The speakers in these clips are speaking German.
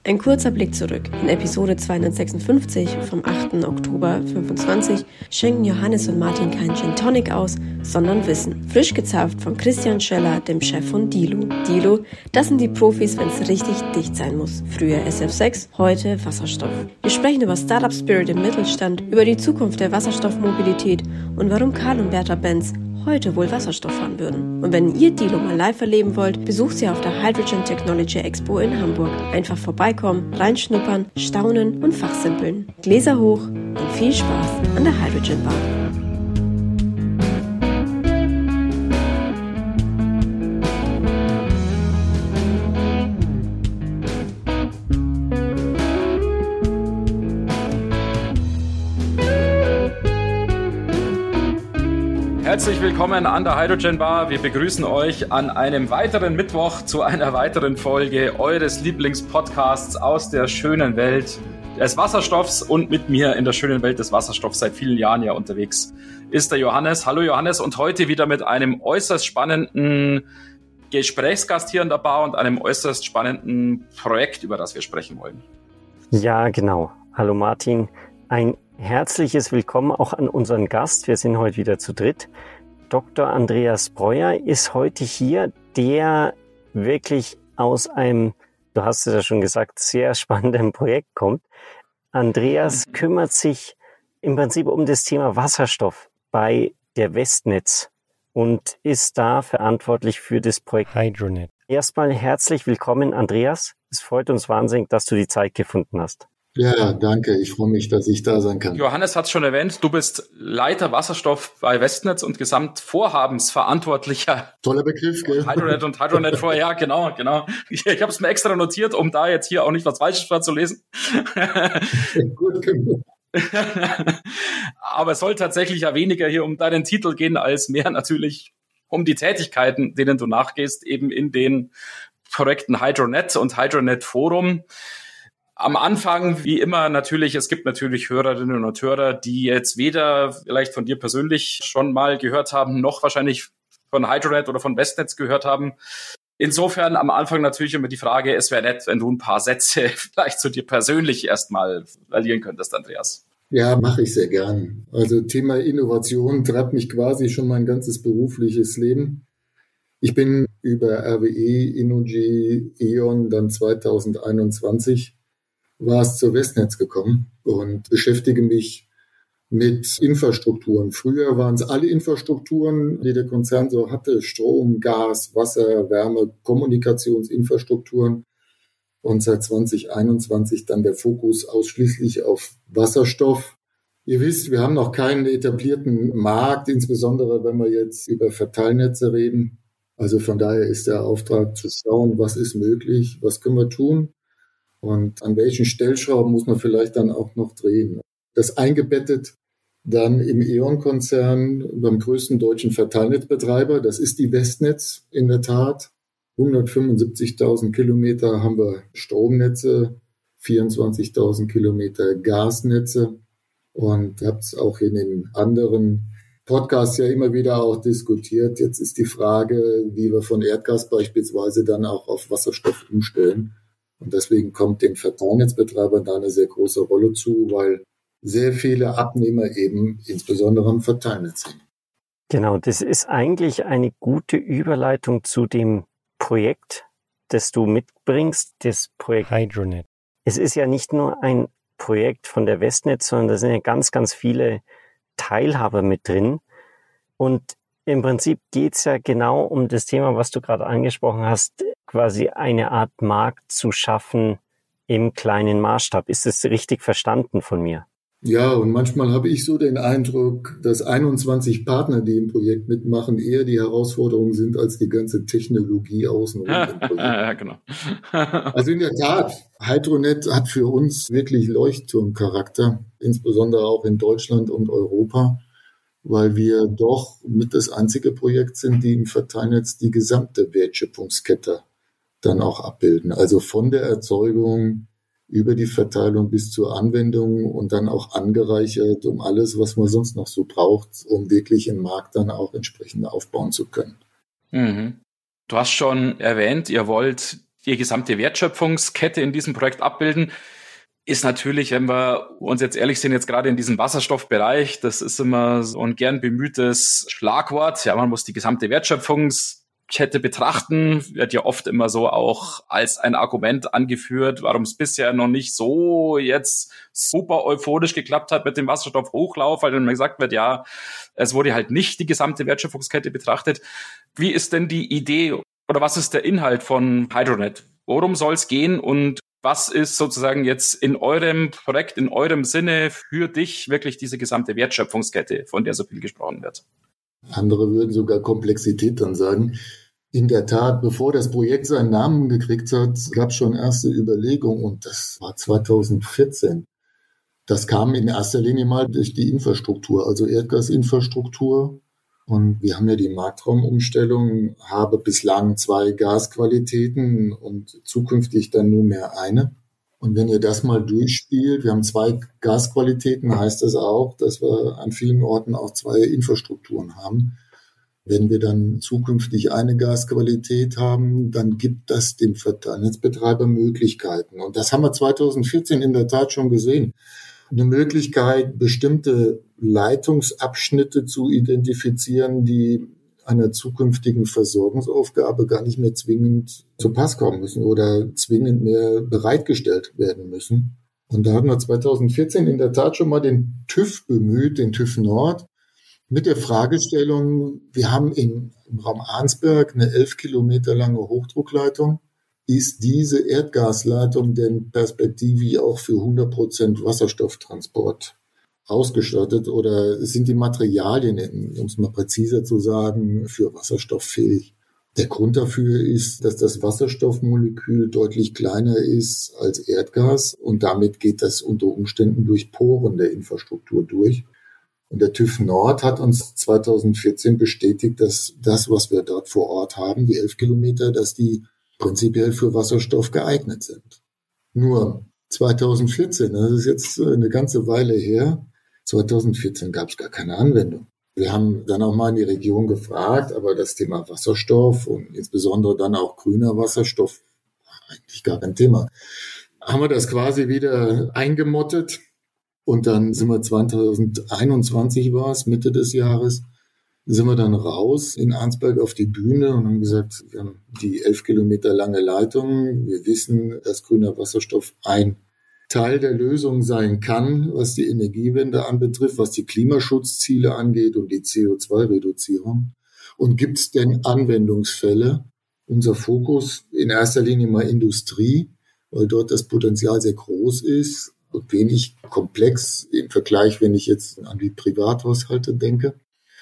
Ein kurzer Blick zurück. In Episode 256 vom 8. Oktober 2025 schenken Johannes und Martin kein Gin Tonic aus, sondern Wissen. Frisch gezapft von Christian Scheller, dem Chef von Dilo. Dilo, das sind die Profis, wenn es richtig dicht sein muss. Früher SF6, heute Wasserstoff. Wir sprechen über Startup Spirit im Mittelstand, über die Zukunft der Wasserstoffmobilität und warum Karl und Bertha Benz heute wohl Wasserstoff fahren würden. Und wenn ihr Dilo mal live erleben wollt, besucht sie auf der Hydrogen Technology Expo in Hamburg. Einfach vorbeikommen, reinschnuppern, staunen und fachsimpeln. Gläser hoch und viel Spaß an der Hydrogen Bar. Herzlich willkommen an der Hydrogen Bar. Wir begrüßen euch an einem weiteren Mittwoch zu einer weiteren Folge eures Lieblingspodcasts aus der schönen Welt des Wasserstoffs. Und mit mir in der schönen Welt des Wasserstoffs seit vielen Jahren ja unterwegs ist der Johannes. Hallo Johannes, und heute wieder mit einem äußerst spannenden Gesprächsgast hier an der Bar und einem äußerst spannenden Projekt, über das wir sprechen wollen. Ja, genau. Hallo Martin. Ein herzliches Willkommen auch an unseren Gast. Wir sind heute wieder zu dritt. Dr. Andreas Breuer ist heute hier, der wirklich aus einem, du hast es ja schon gesagt, sehr spannenden Projekt kommt. Andreas kümmert sich im Prinzip um das Thema Wasserstoff bei der Westnetz und ist da verantwortlich für das Projekt Hydronet. Erstmal herzlich willkommen, Andreas. Es freut uns wahnsinnig, dass du die Zeit gefunden hast. Ja, danke. Ich freue mich, dass ich da sein kann. Johannes hat es schon erwähnt, du bist Leiter Wasserstoff bei Westnetz und Gesamtvorhabensverantwortlicher. Toller Begriff, gell? Hydronet und Hydronet vorher, ja, genau. Ich habe es mir extra notiert, um da jetzt hier auch nicht was Falsches zu lesen. Gut genug. Aber es soll tatsächlich ja weniger hier um deinen Titel gehen, als mehr natürlich um die Tätigkeiten, denen du nachgehst, eben in den Projekten Hydronet und Hydronet Forum. Am Anfang, wie immer, natürlich, es gibt natürlich Hörerinnen und Hörer, die jetzt weder vielleicht von dir persönlich schon mal gehört haben, noch wahrscheinlich von Hydronet oder von Westnetz gehört haben. Insofern am Anfang natürlich immer die Frage, es wäre nett, wenn du ein paar Sätze vielleicht zu dir persönlich erstmal verlieren könntest, Andreas. Ja, mache ich sehr gern. Also Thema Innovation treibt mich quasi schon mein ganzes berufliches Leben. Ich bin über RWE, Innogy, E.ON dann 2021 war es zur Westnetz gekommen und beschäftige mich mit Infrastrukturen. Früher waren es alle Infrastrukturen, die der Konzern so hatte: Strom, Gas, Wasser, Wärme, Kommunikationsinfrastrukturen. Und seit 2021 dann der Fokus ausschließlich auf Wasserstoff. Ihr wisst, wir haben noch keinen etablierten Markt, insbesondere wenn wir jetzt über Verteilnetze reden. Also von daher ist der Auftrag zu schauen, was ist möglich, was können wir tun. Und an welchen Stellschrauben muss man vielleicht dann auch noch drehen. Das eingebettet dann im E.ON-Konzern beim größten deutschen Verteilnetzbetreiber. Das ist die Westnetz in der Tat. 175.000 Kilometer haben wir Stromnetze, 24.000 Kilometer Gasnetze. Und habt es auch in den anderen Podcasts ja immer wieder auch diskutiert. Jetzt ist die Frage, wie wir von Erdgas beispielsweise dann auch auf Wasserstoff umstellen. Und deswegen kommt den Verteilnetzbetreibern da eine sehr große Rolle zu, weil sehr viele Abnehmer eben insbesondere am Verteilnetz sind. Genau, das ist eigentlich eine gute Überleitung zu dem Projekt, das du mitbringst, das Projekt Hydronet. Es ist ja nicht nur ein Projekt von der Westnetz, sondern da sind ja ganz, ganz viele Teilhaber mit drin. Und im Prinzip geht's ja genau um das Thema, was du gerade angesprochen hast, quasi eine Art Markt zu schaffen im kleinen Maßstab. Ist das richtig verstanden von mir? Ja, und manchmal habe ich so den Eindruck, dass 21 Partner, die im Projekt mitmachen, eher die Herausforderung sind als die ganze Technologie außenrum. Ja, genau. Also in der Tat, Hydronet hat für uns wirklich Leuchtturmcharakter, insbesondere auch in Deutschland und Europa, weil wir doch mit das einzige Projekt sind, die im Verteilnetz die gesamte Wertschöpfungskette dann auch abbilden. Also von der Erzeugung über die Verteilung bis zur Anwendung und dann auch angereichert um alles, was man sonst noch so braucht, um wirklich einen Markt dann auch entsprechend aufbauen zu können. Mhm. Du hast schon erwähnt, ihr wollt die gesamte Wertschöpfungskette in diesem Projekt abbilden. Ist natürlich, wenn wir uns jetzt ehrlich sind, jetzt gerade in diesem Wasserstoffbereich, das ist immer so ein gern bemühtes Schlagwort. Ja, man muss die gesamte Wertschöpfungskette betrachten, wird ja oft immer so auch als ein Argument angeführt, warum es bisher noch nicht so jetzt super euphorisch geklappt hat mit dem Wasserstoffhochlauf, weil dann gesagt wird, ja, es wurde halt nicht die gesamte Wertschöpfungskette betrachtet. Wie ist denn die Idee oder was ist der Inhalt von HydroNet? Worum soll es gehen und was ist sozusagen jetzt in eurem Projekt, in eurem Sinne für dich wirklich diese gesamte Wertschöpfungskette, von der so viel gesprochen wird? Andere würden sogar Komplexität dann sagen. In der Tat, bevor das Projekt seinen Namen gekriegt hat, gab es schon erste Überlegungen und das war 2014. Das kam in erster Linie mal durch die Infrastruktur, also Erdgasinfrastruktur. Und wir haben ja die Marktraumumstellung, habe bislang 2 Gasqualitäten und zukünftig dann nur mehr eine. Und wenn ihr das mal durchspielt, wir haben 2 Gasqualitäten, heißt das auch, dass wir an vielen Orten auch 2 Infrastrukturen haben. Wenn wir dann zukünftig eine Gasqualität haben, dann gibt das dem Verteilnetzbetreiber Möglichkeiten. Und das haben wir 2014 in der Tat schon gesehen. Eine Möglichkeit, bestimmte Leitungsabschnitte zu identifizieren, die einer zukünftigen Versorgungsaufgabe gar nicht mehr zwingend zu Pass kommen müssen oder zwingend mehr bereitgestellt werden müssen. Und da haben wir 2014 in der Tat schon mal den TÜV bemüht, den TÜV Nord, mit der Fragestellung, wir haben im Raum Arnsberg eine 11 Kilometer lange Hochdruckleitung. Ist diese Erdgasleitung denn perspektivisch auch für 100% Wasserstofftransport ausgestattet oder sind die Materialien, um es mal präziser zu sagen, für Wasserstoff fähig? Der Grund dafür ist, dass das Wasserstoffmolekül deutlich kleiner ist als Erdgas und damit geht das unter Umständen durch Poren der Infrastruktur durch. Und der TÜV Nord hat uns 2014 bestätigt, dass das, was wir dort vor Ort haben, die 11 Kilometer, dass die prinzipiell für Wasserstoff geeignet sind. Nur 2014, das ist jetzt eine ganze Weile her, 2014 gab es gar keine Anwendung. Wir haben dann auch mal in die Region gefragt, aber das Thema Wasserstoff und insbesondere dann auch grüner Wasserstoff war eigentlich gar kein Thema. Haben wir das quasi wieder eingemottet und dann sind wir 2021 war es, Mitte des Jahres, sind wir dann raus in Arnsberg auf die Bühne und haben gesagt, wir haben die 11 Kilometer lange Leitung. Wir wissen, dass grüner Wasserstoff ein Teil der Lösung sein kann, was die Energiewende anbetrifft, was die Klimaschutzziele angeht und die CO2-Reduzierung. Und gibt es denn Anwendungsfälle? Unser Fokus in erster Linie mal Industrie, weil dort das Potenzial sehr groß ist und wenig komplex im Vergleich, wenn ich jetzt an die Privathaushalte denke.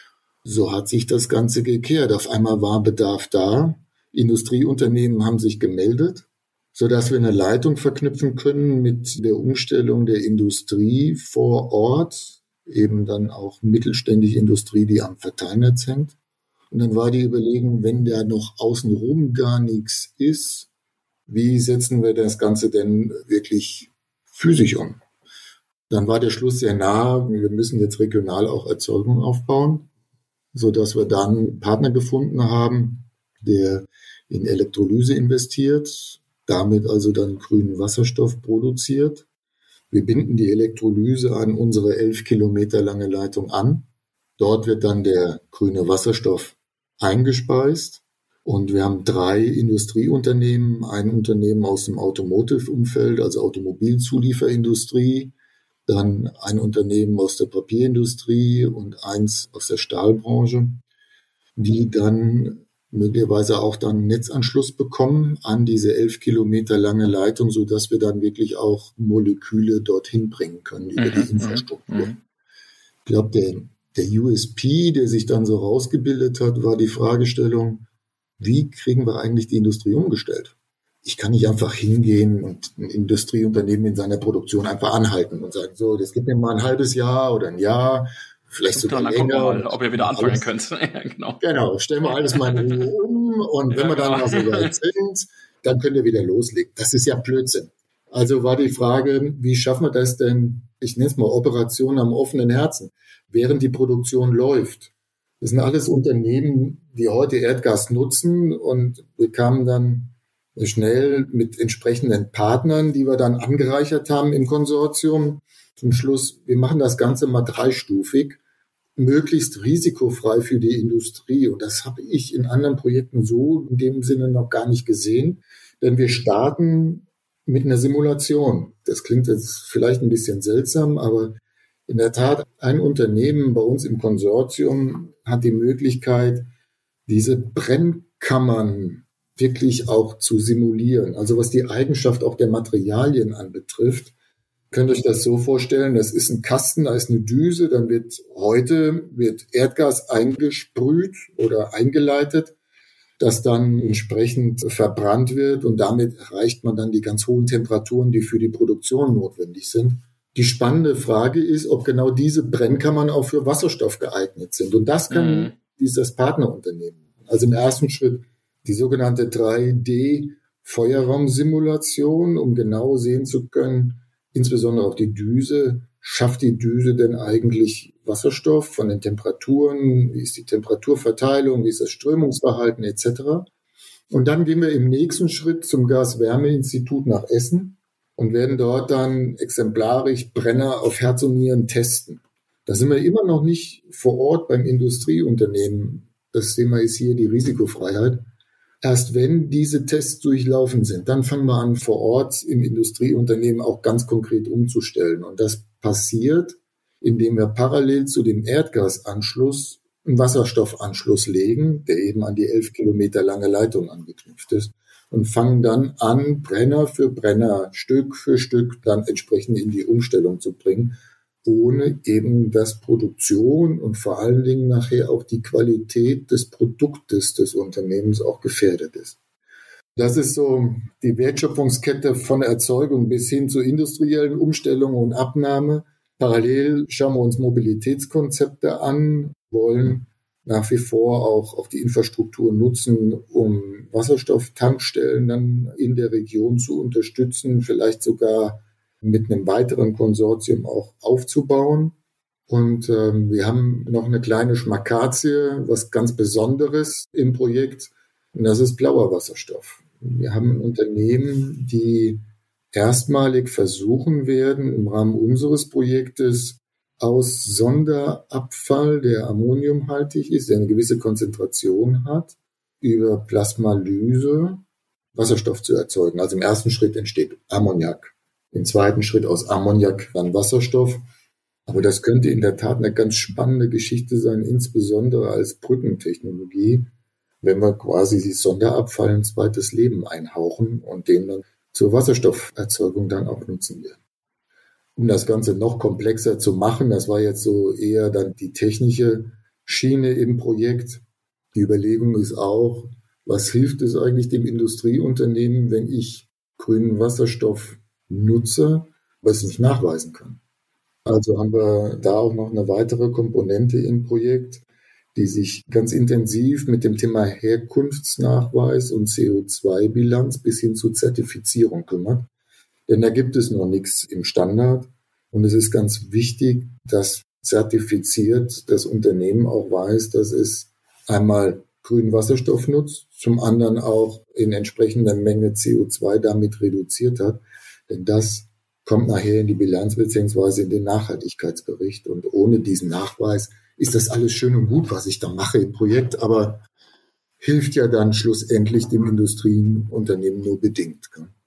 So hat sich das Ganze gekehrt. Auf einmal war Bedarf da. Industrieunternehmen haben sich gemeldet, sodass wir eine Leitung verknüpfen können mit der Umstellung der Industrie vor Ort, eben dann auch mittelständische Industrie, die am Verteilnetz hängt. Und dann war die Überlegung, wenn da noch außenrum gar nichts ist, wie setzen wir das Ganze denn wirklich physisch um? Dann war der Schluss sehr nah, wir müssen jetzt regional auch Erzeugung aufbauen, sodass wir dann einen Partner gefunden haben, der in Elektrolyse investiert, damit also dann grünen Wasserstoff produziert. Wir binden die Elektrolyse an unsere 11 Kilometer lange Leitung an. Dort wird dann der grüne Wasserstoff eingespeist. Und wir haben 3 Industrieunternehmen, ein Unternehmen aus dem Automotive-Umfeld, also Automobilzulieferindustrie, dann ein Unternehmen aus der Papierindustrie und eins aus der Stahlbranche, die dann möglicherweise auch dann Netzanschluss bekommen an diese 11 Kilometer lange Leitung, sodass wir dann wirklich auch Moleküle dorthin bringen können über die Infrastruktur. Ich glaube, der USP, der sich dann so rausgebildet hat, war die Fragestellung, wie kriegen wir eigentlich die Industrie umgestellt? Ich kann nicht einfach hingehen und ein Industrieunternehmen in seiner Produktion einfach anhalten und sagen, so, das gibt mir mal ein halbes Jahr oder ein Jahr, vielleicht sogar länger. Dann gucken wir mal, ob ihr wieder anfangen könnt. Ja, genau, stellen wir alles mal in Ruhe um und wenn wir dann mal so weit sind, dann könnt ihr wieder loslegen. Das ist ja Blödsinn. Also war die Frage, wie schaffen wir das denn, ich nenne es mal Operation am offenen Herzen, während die Produktion läuft. Das sind alles Unternehmen, die heute Erdgas nutzen und bekamen dann schnell mit entsprechenden Partnern, die wir dann angereichert haben im Konsortium. Zum Schluss, wir machen das Ganze mal dreistufig, möglichst risikofrei für die Industrie. Und das habe ich in anderen Projekten so in dem Sinne noch gar nicht gesehen. Denn wir starten mit einer Simulation. Das klingt jetzt vielleicht ein bisschen seltsam, aber in der Tat, ein Unternehmen bei uns im Konsortium hat die Möglichkeit, diese Brennkammern wirklich auch zu simulieren. Also was die Eigenschaft auch der Materialien anbetrifft, könnt ihr euch das so vorstellen, das ist ein Kasten, da ist eine Düse, dann wird Erdgas eingesprüht oder eingeleitet, das dann entsprechend verbrannt wird und damit erreicht man dann die ganz hohen Temperaturen, die für die Produktion notwendig sind. Die spannende Frage ist, ob genau diese Brennkammern auch für Wasserstoff geeignet sind. Und das kann dieses Partnerunternehmen. Also im ersten Schritt die sogenannte 3D-Feuerraumsimulation, um genau sehen zu können, insbesondere auch die Düse, schafft die Düse denn eigentlich Wasserstoff von den Temperaturen, wie ist die Temperaturverteilung, wie ist das Strömungsverhalten etc. Und dann gehen wir im nächsten Schritt zum Gas-Wärme-Institut nach Essen und werden dort dann exemplarisch Brenner auf Herz und Nieren testen. Da sind wir immer noch nicht vor Ort beim Industrieunternehmen. Das Thema ist hier die Risikofreiheit. Erst wenn diese Tests durchlaufen sind, dann fangen wir an, vor Ort im Industrieunternehmen auch ganz konkret umzustellen. Und das passiert, indem wir parallel zu dem Erdgasanschluss einen Wasserstoffanschluss legen, der eben an die 11 Kilometer lange Leitung angeknüpft ist, und fangen dann an, Brenner für Brenner, Stück für Stück dann entsprechend in die Umstellung zu bringen, ohne eben dass Produktion und vor allen Dingen nachher auch die Qualität des Produktes des Unternehmens auch gefährdet ist. Das ist so die Wertschöpfungskette von Erzeugung bis hin zur industriellen Umstellung und Abnahme. Parallel schauen wir uns Mobilitätskonzepte an, wollen nach wie vor auch die Infrastruktur nutzen, um Wasserstofftankstellen dann in der Region zu unterstützen, vielleicht sogar mit einem weiteren Konsortium auch aufzubauen. Und wir haben noch eine kleine Schmakazie, was ganz Besonderes im Projekt, und das ist blauer Wasserstoff. Wir haben ein Unternehmen, die erstmalig versuchen werden, im Rahmen unseres Projektes aus Sonderabfall, der ammoniumhaltig ist, der eine gewisse Konzentration hat, über Plasmalyse Wasserstoff zu erzeugen. Also im ersten Schritt entsteht Ammoniak. Im zweiten Schritt aus Ammoniak dann Wasserstoff. Aber das könnte in der Tat eine ganz spannende Geschichte sein, insbesondere als Brückentechnologie, wenn wir quasi die Sonderabfall ein zweites Leben einhauchen und den dann zur Wasserstofferzeugung dann auch nutzen werden. Um das Ganze noch komplexer zu machen, das war jetzt so eher dann die technische Schiene im Projekt. Die Überlegung ist auch, was hilft es eigentlich dem Industrieunternehmen, wenn ich grünen Wasserstoff nutze, was ich nicht nachweisen kann. Also haben wir da auch noch eine weitere Komponente im Projekt, die sich ganz intensiv mit dem Thema Herkunftsnachweis und CO2-Bilanz bis hin zur Zertifizierung kümmert. Denn da gibt es noch nichts im Standard. Und es ist ganz wichtig, dass zertifiziert das Unternehmen auch weiß, dass es einmal grünen Wasserstoff nutzt, zum anderen auch in entsprechender Menge CO2 damit reduziert hat. Denn das kommt nachher in die Bilanz bzw. in den Nachhaltigkeitsbericht. Und ohne diesen Nachweis ist das alles schön und gut, was ich da mache im Projekt, aber hilft ja dann schlussendlich dem Industrieunternehmen nur bedingt.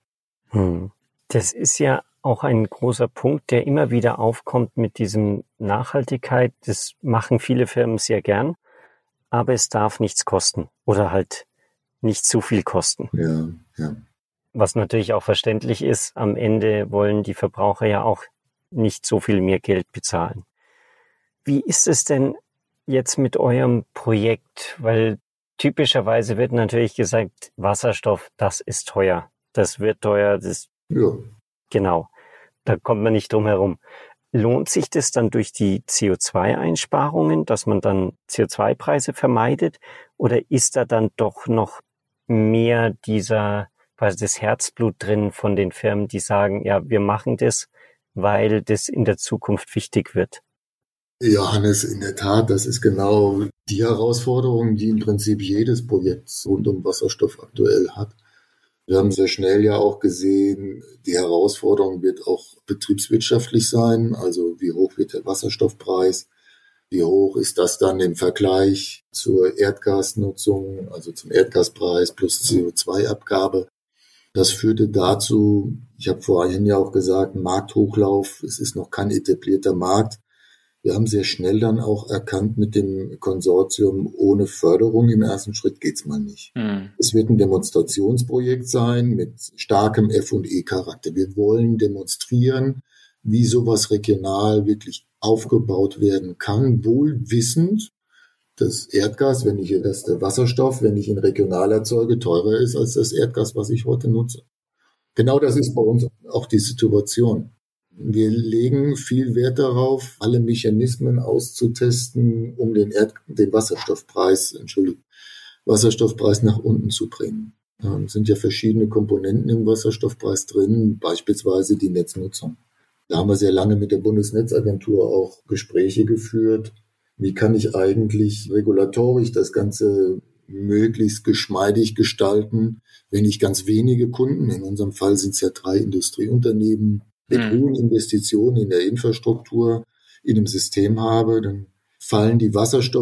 Das ist ja auch ein großer Punkt, der immer wieder aufkommt mit diesem Nachhaltigkeit. Das machen viele Firmen sehr gern, aber es darf nichts kosten oder halt nicht zu viel kosten. Ja. Was natürlich auch verständlich ist, am Ende wollen die Verbraucher ja auch nicht so viel mehr Geld bezahlen. Wie ist es denn jetzt mit eurem Projekt? Weil typischerweise wird natürlich gesagt, Wasserstoff, das ist teuer. Das wird teuer. Ja. Genau. Da kommt man nicht drum herum. Lohnt sich das dann durch die CO2-Einsparungen, dass man dann CO2-Preise vermeidet? Oder ist da dann doch noch mehr quasi das Herzblut drin von den Firmen, die sagen, ja, wir machen das, weil das in der Zukunft wichtig wird? Ja, Hannes, in der Tat, das ist genau die Herausforderung, die im Prinzip jedes Projekt rund um Wasserstoff aktuell hat. Wir haben sehr schnell ja auch gesehen, die Herausforderung wird auch betriebswirtschaftlich sein. Also wie hoch wird der Wasserstoffpreis? Wie hoch ist das dann im Vergleich zur Erdgasnutzung, also zum Erdgaspreis plus CO2-Abgabe? Das führte dazu, ich habe vorhin ja auch gesagt, Markthochlauf, es ist noch kein etablierter Markt. Wir haben sehr schnell dann auch erkannt mit dem Konsortium, ohne Förderung im ersten Schritt geht's mal nicht. Es wird ein Demonstrationsprojekt sein mit starkem F&E-Charakter. Wir wollen demonstrieren, wie sowas regional wirklich aufgebaut werden kann, wohl wissend, dass Erdgas, der Wasserstoff, wenn ich ihn regional erzeuge, teurer ist als das Erdgas, was ich heute nutze. Genau das ist bei uns auch die Situation. Wir legen viel Wert darauf, alle Mechanismen auszutesten, um den Wasserstoffpreis nach unten zu bringen. Es sind ja verschiedene Komponenten im Wasserstoffpreis drin, beispielsweise die Netznutzung. Da haben wir sehr lange mit der Bundesnetzagentur auch Gespräche geführt. Wie kann ich eigentlich regulatorisch das Ganze möglichst geschmeidig gestalten, wenn ich ganz wenige Kunden, in unserem Fall sind es ja 3 Industrieunternehmen, mit hohen Investitionen in der Infrastruktur in einem System habe, dann fallen die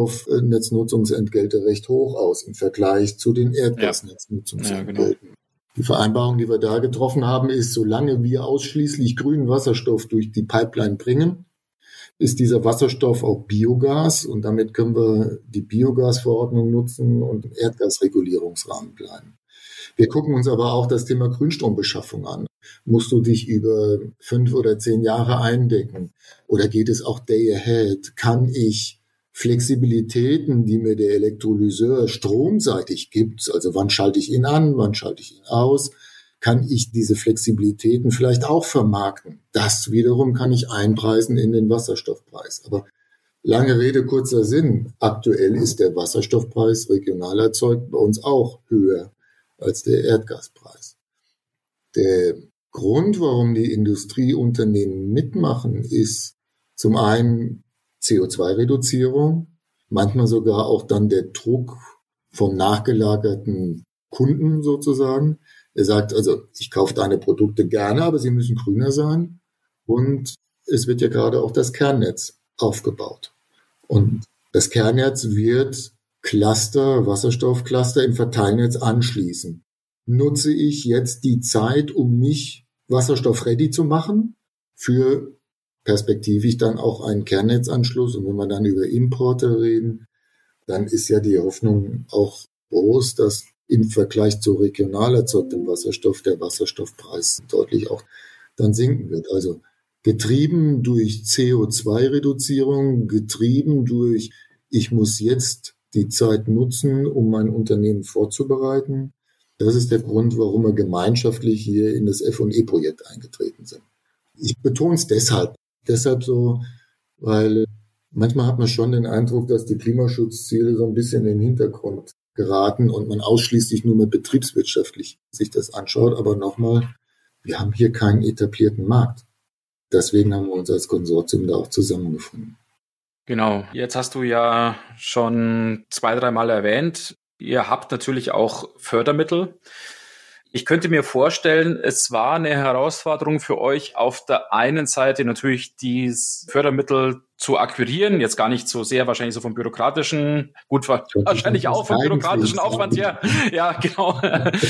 Wasserstoffnetznutzungsentgelte recht hoch aus im Vergleich zu den Erdgasnetznutzungsentgelten. Ja, genau. Die Vereinbarung, die wir da getroffen haben, ist, solange wir ausschließlich grünen Wasserstoff durch die Pipeline bringen, ist dieser Wasserstoff auch Biogas und damit können wir die Biogasverordnung nutzen und im Erdgasregulierungsrahmen bleiben. Wir gucken uns aber auch das Thema Grünstrombeschaffung an. Musst du dich über 5 oder 10 Jahre eindecken? Oder geht es auch day ahead? Kann ich Flexibilitäten, die mir der Elektrolyseur stromseitig gibt, also wann schalte ich ihn an, wann schalte ich ihn aus, kann ich diese Flexibilitäten vielleicht auch vermarkten? Das wiederum kann ich einpreisen in den Wasserstoffpreis. Aber lange Rede, kurzer Sinn. Aktuell ist der Wasserstoffpreis regional erzeugt bei uns auch höher als der Erdgaspreis. Der Grund, warum die Industrieunternehmen mitmachen, ist zum einen CO2-Reduzierung, manchmal sogar auch dann der Druck vom nachgelagerten Kunden sozusagen. Er sagt also, ich kaufe deine Produkte gerne, aber sie müssen grüner sein. Und es wird ja gerade auch das Kernnetz aufgebaut. Und das Kernnetz wird Wasserstoffcluster im Verteilnetz anschließen. Nutze ich jetzt die Zeit, um mich wasserstoffready zu machen für perspektivisch dann auch einen Kernnetzanschluss? Und wenn wir dann über Importe reden, dann ist ja die Hoffnung auch groß, dass im Vergleich zu regional erzeugtem Wasserstoff der Wasserstoffpreis deutlich auch dann sinken wird. Also getrieben durch CO2-Reduzierung, getrieben durch, ich muss jetzt die Zeit nutzen, um mein Unternehmen vorzubereiten. Das ist der Grund, warum wir gemeinschaftlich hier in das F&E-Projekt eingetreten sind. Ich betone es deshalb so, weil manchmal hat man schon den Eindruck, dass die Klimaschutzziele so ein bisschen in den Hintergrund geraten und man ausschließlich nur mit betriebswirtschaftlich sich das anschaut. Aber nochmal, wir haben hier keinen etablierten Markt. Deswegen haben wir uns als Konsortium da auch zusammengefunden. Genau, jetzt hast du ja schon 2-3 Mal erwähnt, ihr habt natürlich auch Fördermittel. Ich könnte mir vorstellen, es war eine Herausforderung für euch, auf der einen Seite natürlich die Fördermittel zu akquirieren, jetzt gar nicht so sehr wahrscheinlich so vom bürokratischen, gut, wahrscheinlich auch vom bürokratischen Aufwand her, ja genau,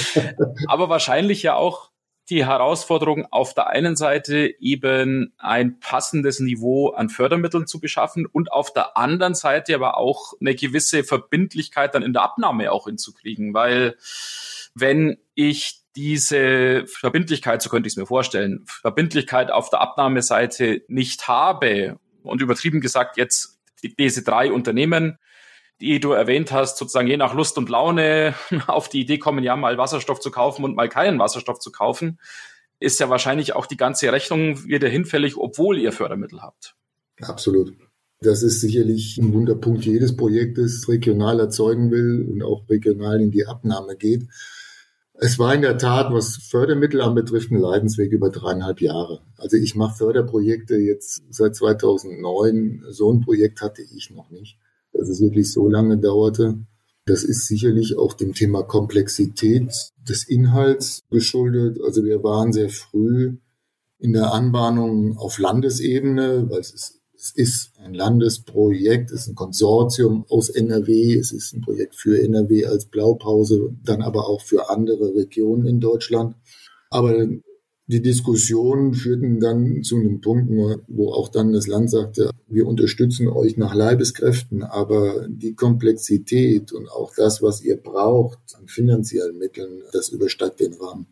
aber wahrscheinlich ja auch die Herausforderung, auf der einen Seite eben ein passendes Niveau an Fördermitteln zu beschaffen und auf der anderen Seite aber auch eine gewisse Verbindlichkeit dann in der Abnahme auch hinzukriegen, weil wenn ich diese Verbindlichkeit, so könnte ich es mir vorstellen, Verbindlichkeit auf der Abnahmeseite nicht habe und übertrieben gesagt jetzt diese 3 Unternehmen, die du erwähnt hast, sozusagen je nach Lust und Laune auf die Idee kommen, ja mal Wasserstoff zu kaufen und mal keinen Wasserstoff zu kaufen, ist ja wahrscheinlich auch die ganze Rechnung wieder hinfällig, obwohl ihr Fördermittel habt. Absolut. Das ist sicherlich ein Wunderpunkt jedes Projektes, regional erzeugen will und auch regional in die Abnahme geht. Es war in der Tat, was Fördermittel anbetrifft, ein Leidensweg über 3,5 Jahre. Also ich mache Förderprojekte jetzt seit 2009. So ein Projekt hatte ich noch nicht, dass es wirklich so lange dauerte. Das ist sicherlich auch dem Thema Komplexität des Inhalts geschuldet. Also wir waren sehr früh in der Anbahnung auf Landesebene, weil es ist ein Landesprojekt, es ist ein Konsortium aus NRW, es ist ein Projekt für NRW als Blaupause, dann aber auch für andere Regionen in Deutschland. Aber die Diskussionen führten dann zu einem Punkt, wo auch dann das Land sagte, wir unterstützen euch nach Leibeskräften, aber die Komplexität und auch das, was ihr braucht an finanziellen Mitteln, das übersteigt den Rahmen,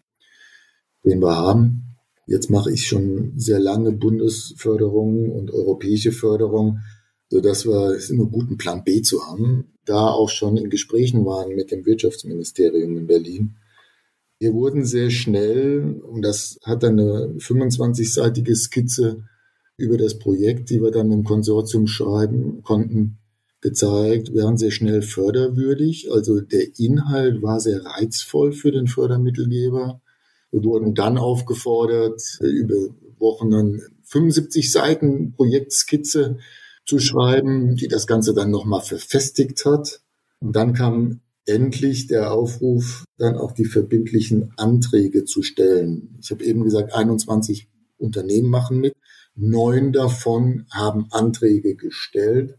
den wir haben. Jetzt mache ich schon sehr lange Bundesförderung und europäische Förderung, sodass es ist immer gut, einen Plan B zu haben, da auch schon in Gesprächen waren mit dem Wirtschaftsministerium in Berlin. Wir wurden sehr schnell, und das hat dann eine 25-seitige Skizze über das Projekt, die wir dann im Konsortium schreiben konnten, gezeigt. Wir waren sehr schnell förderwürdig, also der Inhalt war sehr reizvoll für den Fördermittelgeber. Wir wurden dann aufgefordert, über Wochen dann 75 Seiten Projektskizze zu schreiben, die das Ganze dann nochmal verfestigt hat. Und dann kam endlich der Aufruf, dann auch die verbindlichen Anträge zu stellen. Ich habe eben gesagt, 21 Unternehmen machen mit. 9 davon haben Anträge gestellt.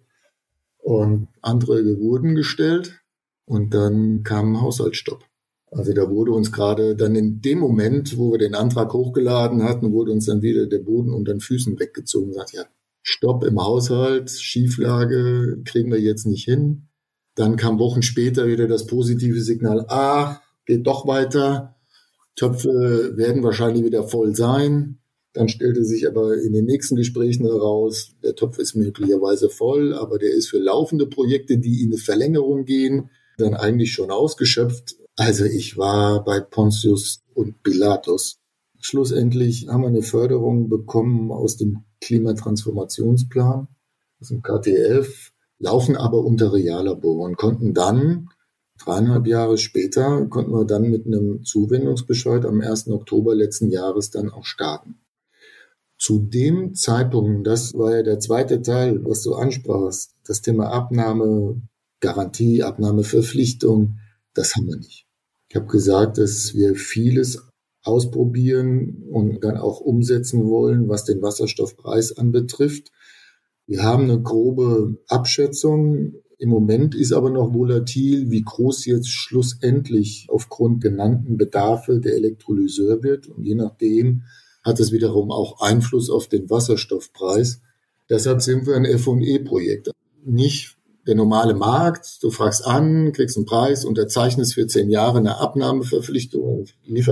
Und Anträge wurden gestellt. Und dann kam ein Haushaltsstopp. Also da wurde uns gerade dann in dem Moment, wo wir den Antrag hochgeladen hatten, wurde uns dann wieder der Boden unter den Füßen weggezogen. Sagt, ja, Stopp im Haushalt, Schieflage, kriegen wir jetzt nicht hin. Dann kam Wochen später wieder das positive Signal, geht doch weiter. Töpfe werden wahrscheinlich wieder voll sein. Dann stellte sich aber in den nächsten Gesprächen heraus, der Topf ist möglicherweise voll, aber der ist für laufende Projekte, die in eine Verlängerung gehen, dann eigentlich schon ausgeschöpft. Also ich war bei Pontius und Pilatus. Schlussendlich haben wir eine Förderung bekommen aus dem Klimatransformationsplan, aus dem KTF, laufen aber unter Reallabor und konnten dann, 3,5 Jahre später, konnten wir dann mit einem Zuwendungsbescheid am 1. Oktober letzten Jahres dann auch starten. Zu dem Zeitpunkt, das war ja der zweite Teil, was du ansprachst, das Thema Abnahmegarantie, Abnahmeverpflichtung, das haben wir nicht. Ich habe gesagt, dass wir vieles ausprobieren und dann auch umsetzen wollen, was den Wasserstoffpreis anbetrifft. Wir haben eine grobe Abschätzung. Im Moment ist aber noch volatil, wie groß jetzt schlussendlich aufgrund genannten Bedarfe der Elektrolyseur wird. Und je nachdem hat es wiederum auch Einfluss auf den Wasserstoffpreis. Deshalb sind wir ein F&E-Projekt. Nicht der normale Markt. Du fragst an, kriegst einen Preis, unterzeichnest für 10 Jahre eine Abnahmeverpflichtung,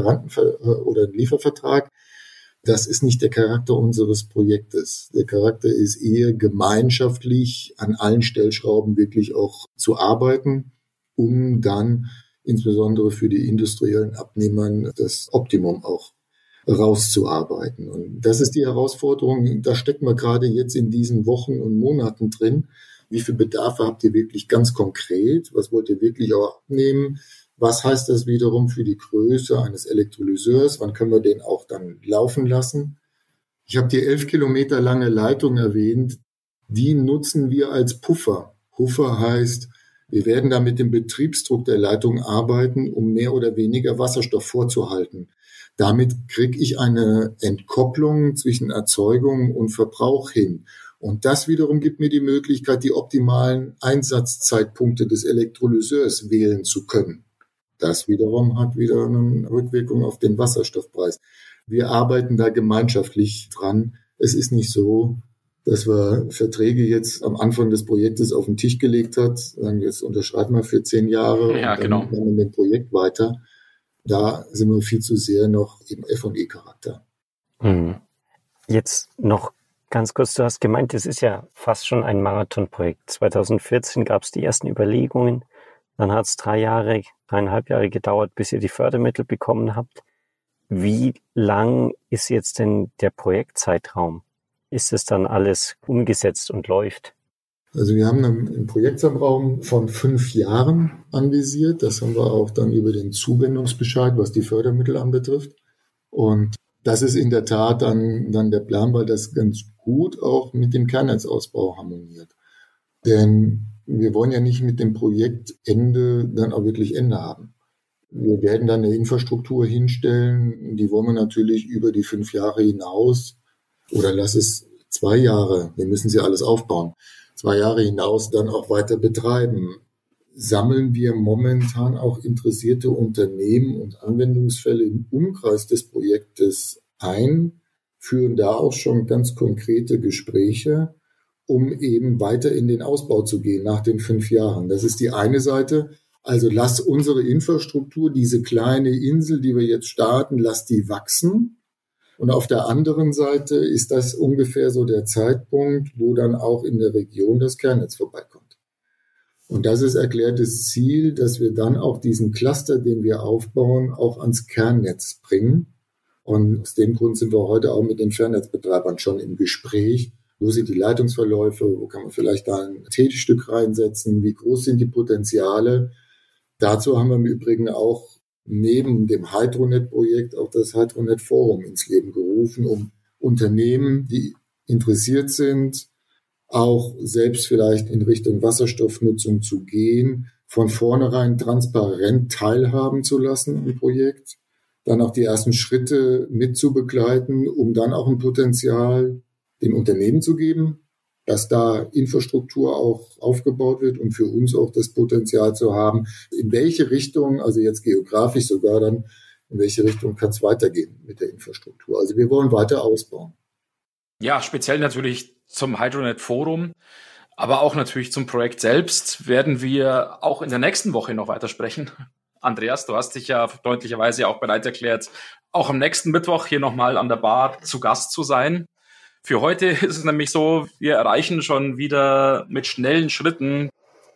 oder einen Liefervertrag. Das ist nicht der Charakter unseres Projektes. Der Charakter ist eher gemeinschaftlich an allen Stellschrauben wirklich auch zu arbeiten, um dann insbesondere für die industriellen Abnehmern das Optimum auch rauszuarbeiten. Und das ist die Herausforderung. Da stecken wir gerade jetzt in diesen Wochen und Monaten drin. Wie viele Bedarfe habt ihr wirklich ganz konkret? Was wollt ihr wirklich auch abnehmen? Was heißt das wiederum für die Größe eines Elektrolyseurs? Wann können wir den auch dann laufen lassen? Ich habe die 11 Kilometer lange Leitung erwähnt. Die nutzen wir als Puffer. Puffer heißt, wir werden da mit dem Betriebsdruck der Leitung arbeiten, um mehr oder weniger Wasserstoff vorzuhalten. Damit kriege ich eine Entkopplung zwischen Erzeugung und Verbrauch hin. Und das wiederum gibt mir die Möglichkeit, die optimalen Einsatzzeitpunkte des Elektrolyseurs wählen zu können. Das wiederum hat wieder eine Rückwirkung auf den Wasserstoffpreis. Wir arbeiten da gemeinschaftlich dran. Es ist nicht so, dass wir Verträge jetzt am Anfang des Projektes auf den Tisch gelegt hat, sagen, jetzt unterschreiben wir für 10 Jahre ja, und dann machen wir mit dem Projekt weiter. Da sind wir viel zu sehr noch im F&E-Charakter. Jetzt noch ganz kurz, du hast gemeint, es ist ja fast schon ein Marathonprojekt. 2014 gab es die ersten Überlegungen, dann hat es 3,5 Jahre gedauert, bis ihr die Fördermittel bekommen habt. Wie lang ist jetzt denn der Projektzeitraum? Ist es dann alles umgesetzt und läuft? Also wir haben einen Projektzeitraum von 5 Jahren anvisiert. Das haben wir auch dann über den Zuwendungsbescheid, was die Fördermittel anbetrifft. Und das ist in der Tat dann der Plan, weil das ganz gut auch mit dem Kernnetzausbau harmoniert. Denn wir wollen ja nicht mit dem Projektende dann auch wirklich Ende haben. Wir werden dann eine Infrastruktur hinstellen, die wollen wir natürlich über die 5 Jahre hinaus, oder lass es 2 Jahre, wir müssen sie alles aufbauen, 2 Jahre hinaus dann auch weiter betreiben. Sammeln wir momentan auch interessierte Unternehmen und Anwendungsfälle im Umkreis des Projektes ein, führen da auch schon ganz konkrete Gespräche, um eben weiter in den Ausbau zu gehen nach den 5 Jahren. Das ist die eine Seite. Also lass unsere Infrastruktur, diese kleine Insel, die wir jetzt starten, lass die wachsen. Und auf der anderen Seite ist das ungefähr so der Zeitpunkt, wo dann auch in der Region das Kernnetz vorbeikommt. Und das ist erklärtes Ziel, dass wir dann auch diesen Cluster, den wir aufbauen, auch ans Kernnetz bringen. Und aus dem Grund sind wir heute auch mit den Fernnetzbetreibern schon im Gespräch. Wo sind die Leitungsverläufe? Wo kann man vielleicht da ein T-Stück reinsetzen? Wie groß sind die Potenziale? Dazu haben wir im Übrigen auch neben dem Hydronet-Projekt auch das Hydronet-Forum ins Leben gerufen, um Unternehmen, die interessiert sind, auch selbst vielleicht in Richtung Wasserstoffnutzung zu gehen, von vornherein transparent teilhaben zu lassen im Projekt, dann auch die ersten Schritte mitzubegleiten, um dann auch ein Potenzial den Unternehmen zu geben, dass da Infrastruktur auch aufgebaut wird und für uns auch das Potenzial zu haben, in welche Richtung, also jetzt geografisch sogar dann, in welche Richtung kann es weitergehen mit der Infrastruktur. Also wir wollen weiter ausbauen. Ja, speziell natürlich zum Hydronet Forum, aber auch natürlich zum Projekt selbst werden wir auch in der nächsten Woche noch weiter sprechen. Andreas, du hast dich ja deutlicherweise auch bereit erklärt, auch am nächsten Mittwoch hier nochmal an der Bar zu Gast zu sein. Für heute ist es nämlich so, wir erreichen schon wieder mit schnellen Schritten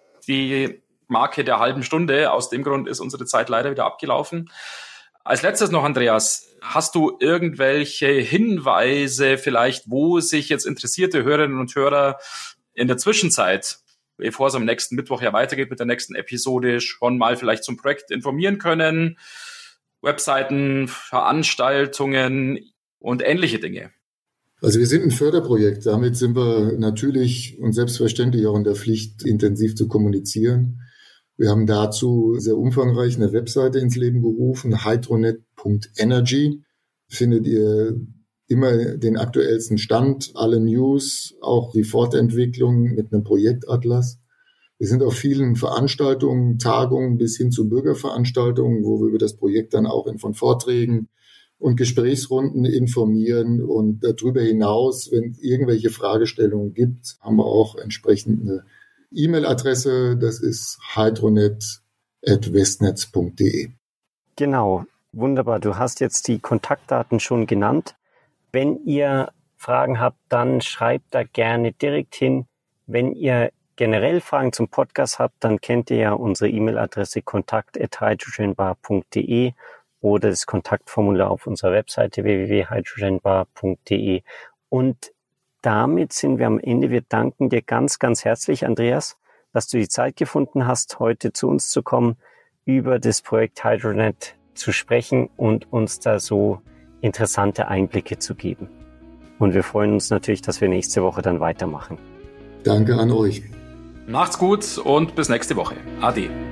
die Marke der halben Stunde. Aus dem Grund ist unsere Zeit leider wieder abgelaufen. Als letztes noch, Andreas, hast du irgendwelche Hinweise vielleicht, wo sich jetzt interessierte Hörerinnen und Hörer in der Zwischenzeit, bevor es am nächsten Mittwoch ja weitergeht mit der nächsten Episode, schon mal vielleicht zum Projekt informieren können? Webseiten, Veranstaltungen und ähnliche Dinge. Also wir sind ein Förderprojekt. Damit sind wir natürlich und selbstverständlich auch in der Pflicht, intensiv zu kommunizieren. Wir haben dazu sehr umfangreich eine Webseite ins Leben gerufen, hydronet.energy. Findet ihr immer den aktuellsten Stand, alle News, auch die Fortentwicklung mit einem Projektatlas. Wir sind auf vielen Veranstaltungen, Tagungen bis hin zu Bürgerveranstaltungen, wo wir über das Projekt dann auch von Vorträgen und Gesprächsrunden informieren. Und darüber hinaus, wenn es irgendwelche Fragestellungen gibt, haben wir auch entsprechend eine E-Mail-Adresse, das ist hydronet@westnetz.de. Genau, wunderbar. Du hast jetzt die Kontaktdaten schon genannt. Wenn ihr Fragen habt, dann schreibt da gerne direkt hin. Wenn ihr generell Fragen zum Podcast habt, dann kennt ihr ja unsere E-Mail-Adresse kontakt@hydrogenbar.de oder das Kontaktformular auf unserer Webseite www.hydrogenbar.de. Und damit sind wir am Ende. Wir danken dir ganz, ganz herzlich, Andreas, dass du die Zeit gefunden hast, heute zu uns zu kommen, über das Projekt Hydronet zu sprechen und uns da so interessante Einblicke zu geben. Und wir freuen uns natürlich, dass wir nächste Woche dann weitermachen. Danke an euch. Macht's gut und bis nächste Woche. Ade.